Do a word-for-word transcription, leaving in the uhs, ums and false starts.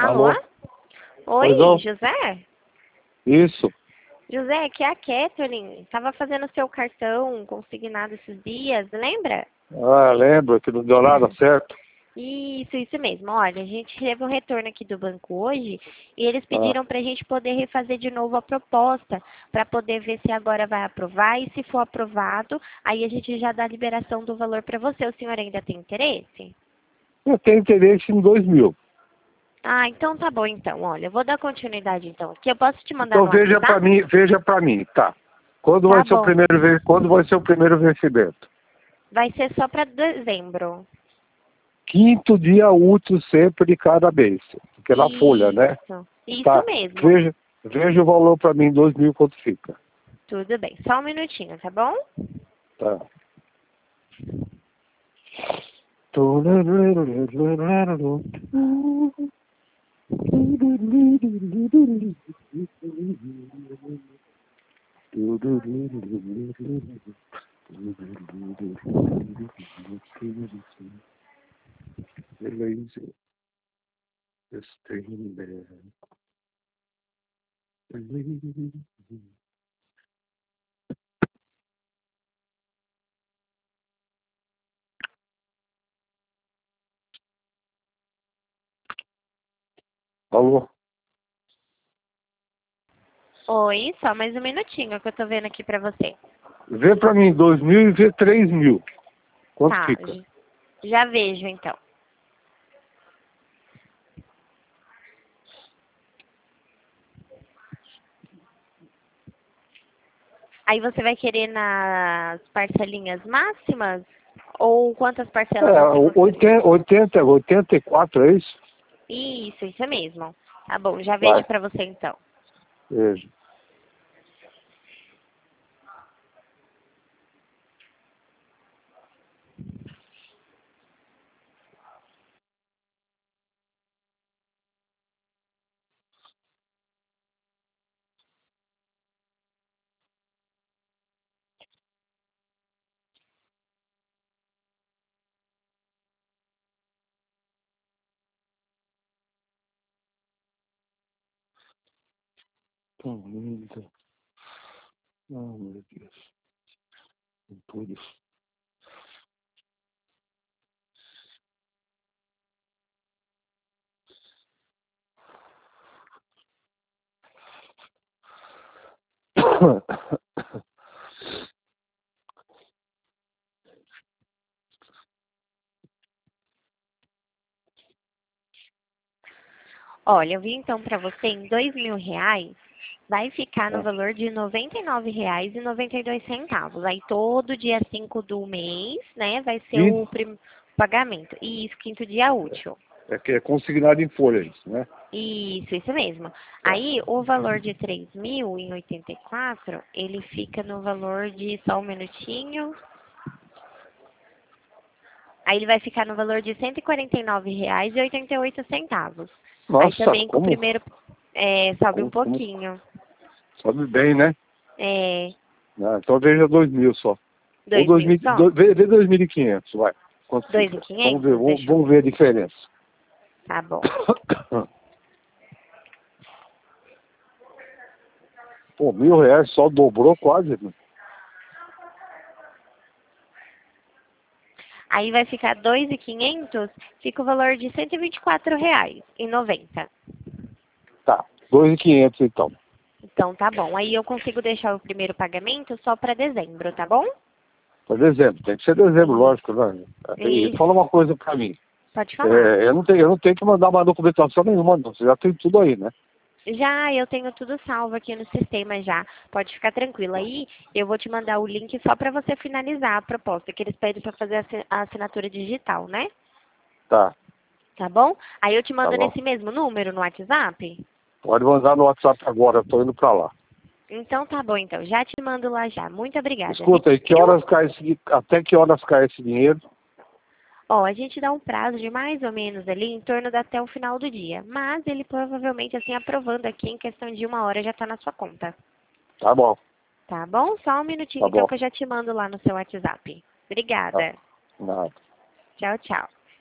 Alô? Alô? Oi, Pois não? José? Isso. José, aqui é a Kathleen. Tava fazendo seu cartão consignado esses dias, lembra? Ah, lembro que não deu nada certo. Isso, isso mesmo. Olha, a gente teve um retorno aqui do banco hoje e eles Ah, pediram para a gente poder refazer de novo a proposta para poder ver se agora vai aprovar e se for aprovado, aí a gente já dá a liberação do valor para você. O senhor ainda tem interesse? eu tenho interesse em dois mil. Ah, então tá bom então. Olha, eu vou dar continuidade então aqui. Eu posso te mandar Então no veja para WhatsApp? mim, veja para mim, tá? Quando Tá vai ser o bom. primeiro, ve- quando vai ser o primeiro vencimento? Vai ser só para dezembro. Quinto dia útil sempre de cada mês, porque é na folha, né? Isso, isso Tá. mesmo. Veja, veja o valor para mim, dois mil quanto fica. Tudo bem. Só um minutinho, tá bom? Tá. Beleza. Alô? Oi, só mais um minutinho que eu tô vendo aqui pra você. Vê para mim dois mil e vê três mil. Quanto Tá, fica? j- já vejo então. Aí você vai querer nas parcelinhas máximas? Ou quantas parcelas É, assim você... oitenta, oitenta, oitenta e quatro, é isso? Isso, isso mesmo. Tá bom, já vejo Vai, pra você então. veja. Tão linda. Oh, meu Deus. Tudo. Olha, eu vi então pra você em dois mil reais. Vai ficar no Ah, valor de noventa e nove reais e noventa e dois centavos. Aí todo dia cinco do mês, né, vai ser quinto, o prim... pagamento. Isso, quinto dia útil. é que é consignado em folha isso, né? Isso, isso mesmo. Tá. Aí o valor de três mil e oitenta e quatro, ele fica no valor de, só um minutinho. Aí ele vai ficar no valor de cento e quarenta e nove reais e oitenta e oito centavos. Aí Nossa, também com o como, primeiro, é, sobe um como, como pouquinho. sobe bem, né? É, Ah, então veja dois mil só. Ou dois dois mil mil, só? dois, vê, vê dois mil e quinhentos, vai. Quanto Dois mil e fica? Vamos ver, quinhentos? vamos, Deixa eu vamos ver. ver a diferença. Tá bom. Pô, mil reais só dobrou quase, né? Aí vai ficar dois mil e quinhentos, fica o valor de cento e vinte e quatro reais e noventa. Tá, dois mil e quinhentos então. Então tá bom. Aí eu consigo deixar o primeiro pagamento só para dezembro, tá bom? Para dezembro, tem que ser dezembro, Isso. lógico, né? E fala Isso. uma coisa para mim. Pode falar. É, eu, não tenho, eu não tenho que mandar mais documentação nenhuma, não. Você já tem tudo aí, né? Já, eu tenho tudo salvo aqui no sistema já. Pode ficar tranquilo. Aí eu vou te mandar o link só para você finalizar a proposta, que eles pedem para fazer a assi- a assinatura digital, né? Tá, Tá bom? Aí eu te tá mando bom. nesse mesmo número no WhatsApp? Pode mandar no WhatsApp agora, eu tô indo para lá. Então tá bom, então. Já te mando lá já. Muito obrigada, viu? Escuta aí, que Eu horas cai esse, até que horas cai esse dinheiro? Ó, a gente dá um prazo de mais ou menos ali em torno da até o final do dia. Mas ele provavelmente, assim, aprovando aqui, em questão de uma hora já tá na sua conta. Tá bom, Tá bom? Só um minutinho, tá então, bom. que eu já te mando lá no seu WhatsApp. Tá, Obrigada. nada. Tchau, tchau.